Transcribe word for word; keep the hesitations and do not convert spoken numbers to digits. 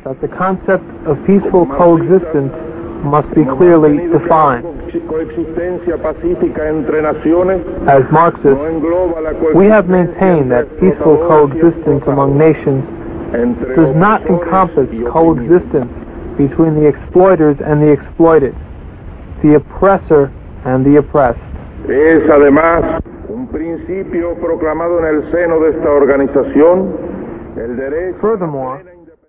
that the concept of peaceful coexistence must be clearly defined. As Marxists, we have maintained that peaceful coexistence among nations does not encompass coexistence between the exploiters and the exploited, the oppressor and the oppressed. Es además un principio proclamado en el seno de esta organización, el derecho. Furthermore,